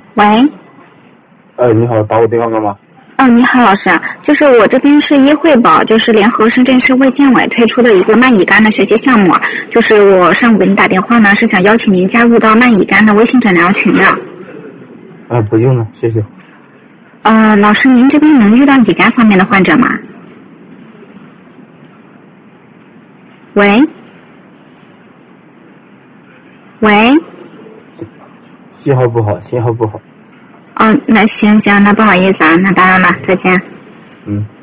喂。 你好，打我电话干嘛？ 你好，老师，就是我这边是医惠保，就是联合深圳市卫健委推出的一个慢乙肝的学习项目，就是我上午给您打电话呢，是想邀请您加入到慢乙肝的微信诊疗群的。 不用了，谢谢。 老师，您这边能遇到乙肝方面的患者吗？喂？喂？ 信号不好。 那行，那不好意思啊，那当然了，再见。 嗯。